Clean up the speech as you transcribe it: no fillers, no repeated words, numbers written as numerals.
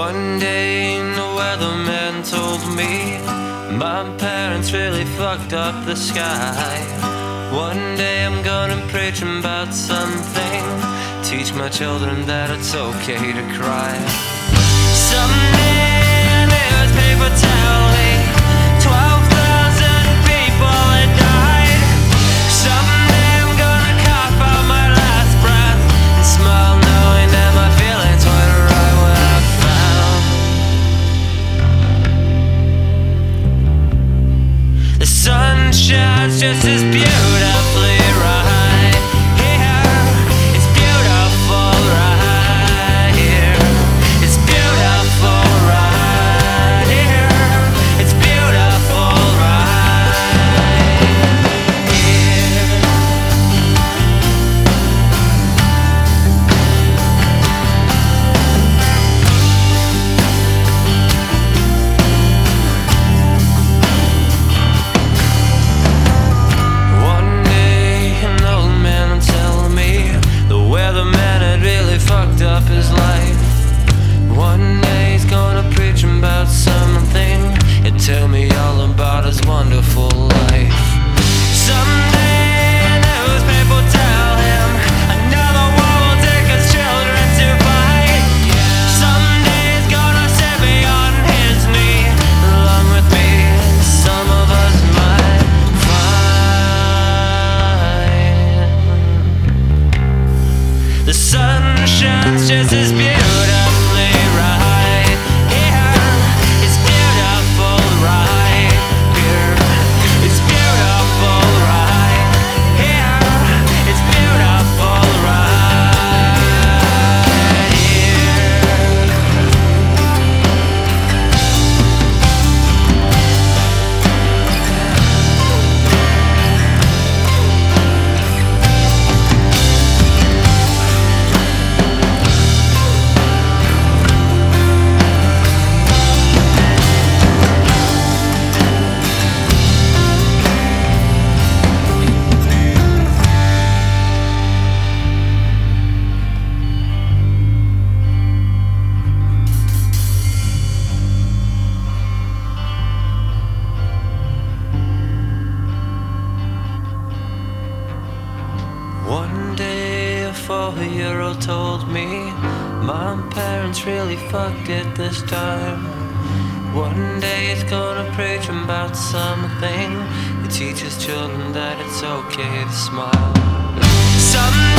One day the weatherman told me my parents really fucked up the sky. One day I'm gonna preach about something, teach my children that it's okay to cry. Someday a newspaper tell me 12,000 people had died. Someday I'm gonna cough out my last breath and smile knowing that my feelings were right when I found the sun shines just as beautifully right here. It's beautiful right here. It's beautiful right here. It's beautiful right here. One day an old man will tell me the weatherman had really fucked up his life. One day he's gonna preach about something and tell me all about his wonderful life. Someday a newspaper tell him another war will take his children to fight. Someday he's gonna set me on his knee. Along with me, some of us might find the sun shines just as beautifully right here. It's beautiful right here. It's beautiful right here. It's beautiful right here. One day a 4-year-old told me my parents really fucked it this time. One day he's gonna preach about something. He teaches children that it's okay to smile. Some